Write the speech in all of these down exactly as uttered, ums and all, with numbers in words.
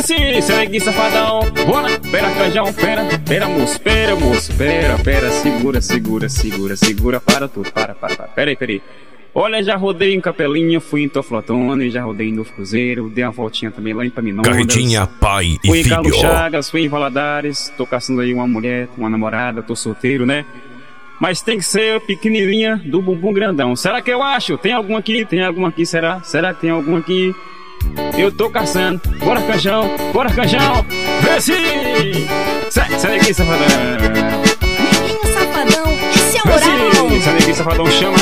Desce, segue safadão. Bora, pera canjão, pera, pera moço, pera moço, pera, pera, segura, segura, segura, segura, para tudo, para, para, para, pera aí, pera aí. Olha, já rodei em Capelinha, fui em Toflotone, já rodei em Novo Cruzeiro, dei uma voltinha também lá em Paminondas. Carretinha, pai e fui filho. Fui em Carlos Chagas, fui em Valadares, tô caçando aí uma mulher, uma namorada, tô solteiro, né? Mas tem que ser pequenininha do bumbum grandão. Será que eu acho? Tem algum aqui? Tem algum aqui, será? Será que tem algum aqui? Eu tô caçando. Bora, canjão, bora, canjão. Desce! Sai, sai daqui, safadão. Neguinho Safadão, esse é o horário. Desce, sai daqui, safadão, chama.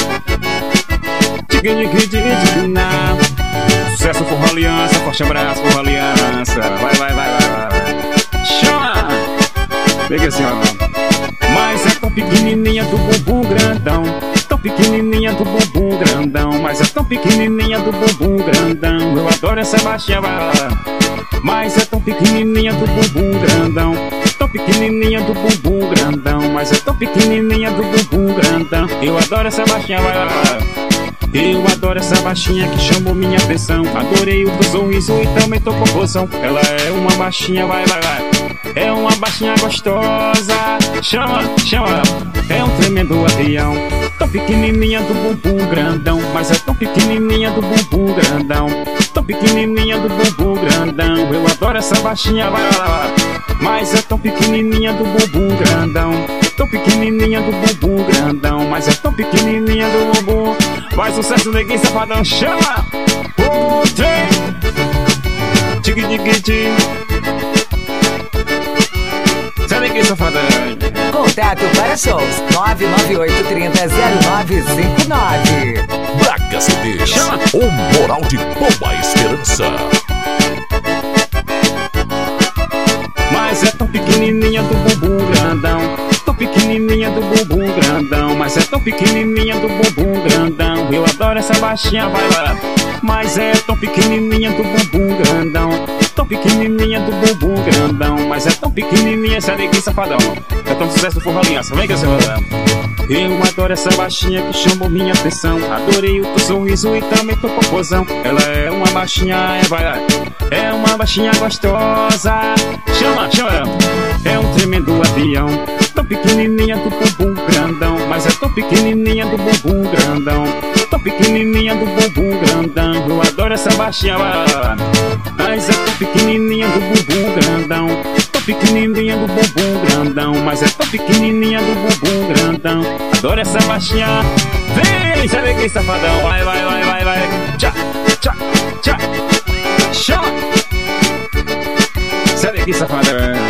Sucesso, Forró Aliança, forte abraço, Forró Aliança. Vai, vai, vai, vai, vai. Chama! Pega assim, ó. Mas é tão pequenininha do bumbum grandão, tão pequenininha do bumbum grandão, mas é tão pequenininha do bumbum grandão. Eu adoro essa baixinha, vai lá. Mas é tão pequenininha do bumbum grandão, tão pequenininha do bumbum grandão, mas é tão pequenininha do bumbum grandão. Eu adoro essa baixinha, vai lá. Eu adoro essa baixinha que chamou minha atenção. Adorei o teu sorriso e também tô com emoção. Ela é uma baixinha, vai, vai, vai. É uma baixinha gostosa. Chama, chama. É um tremendo avião. Tão pequenininha do bumbum grandão, mas é tão pequenininha do bumbum grandão, tão pequenininha do bumbum grandão. Eu adoro essa baixinha, vai, vai, vai. Mas é tão pequenininha do bumbum grandão, tão pequenininha do bumbum grandão, mas é tão pequenininha do bumbum. Faz sucesso, neguinho safadão, chama! O trem! Tigui-tigui-tigui. Sai daqui, safadão. Contato para shows nove nove oito três zero zero nove cinco nove. Braga C Ds, chama! O moral de boa esperança. Mas é tão pequenininha do bumbum grandão, tão pequenininha do bumbum grandão, mas é tão pequenininha do bumbum grandão. Eu adoro essa baixinha, vai lá. Mas é tão pequenininha do bumbum grandão, tão pequenininha do bumbum grandão, mas é tão pequenininha essa neguinha safadão. É tão sucesso do Forró Aliança, vem que eu sei. Eu adoro essa baixinha que chamou minha atenção. Adorei o teu sorriso e também tua popozão. Ela é uma baixinha, é, vai lá. É uma baixinha gostosa. Chama, chama. É um tremendo avião. Tão pequenininha do bumbum grandão, mas é tão pequenininha do bumbum grandão, tão pequenininha do bumbum grandão. Eu adoro essa baixinha, mas é tão pequenininha do bumbum grandão, tão pequenininha do bumbum grandão, mas é tão pequenininha do bumbum grandão. Adoro essa baixinha. Vem, sai daqui, safadão. Vai, vai, vai, vai, vai. Tchá, tchá, tchá. Chama. Sai daqui, safadão.